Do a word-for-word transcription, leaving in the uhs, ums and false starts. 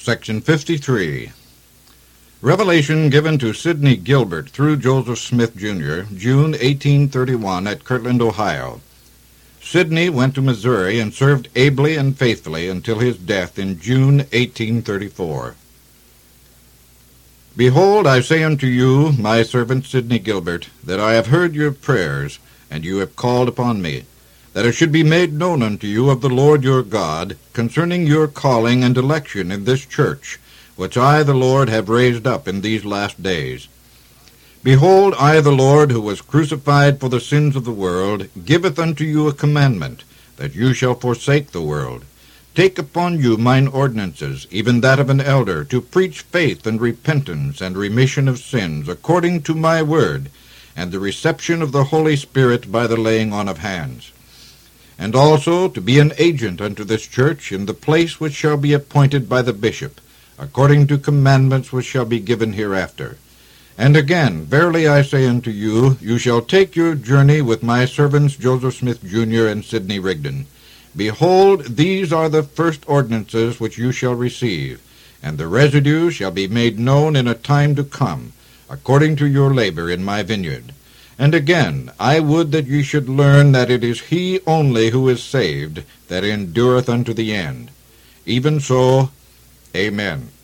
Section fifty-three. Revelation given to Sidney Gilbert through Joseph Smith, Junior, June eighteen thirty-one at Kirtland, Ohio. Sidney went to Missouri and served ably and faithfully until his death in June eighteen thirty-four. Behold, I say unto you, my servant Sidney Gilbert, that I have heard your prayers, and you have called upon me, that it should be made known unto you of the Lord your God, concerning your calling and election in this church, which I the Lord have raised up in these last days. Behold, I the Lord, who was crucified for the sins of the world, giveth unto you a commandment, that you shall forsake the world. Take upon you mine ordinances, even that of an elder, to preach faith and repentance and remission of sins, according to my word, and the reception of the Holy Spirit by the laying on of hands. And also to be an agent unto this church in the place which shall be appointed by the bishop, according to commandments which shall be given hereafter. And again, verily I say unto you, you shall take your journey with my servants Joseph Smith, Junior and Sidney Rigdon. Behold, these are the first ordinances which you shall receive, and the residue shall be made known in a time to come, according to your labor in my vineyard. And again, I would that ye should learn that it is he only who is saved, that endureth unto the end. Even so, Amen.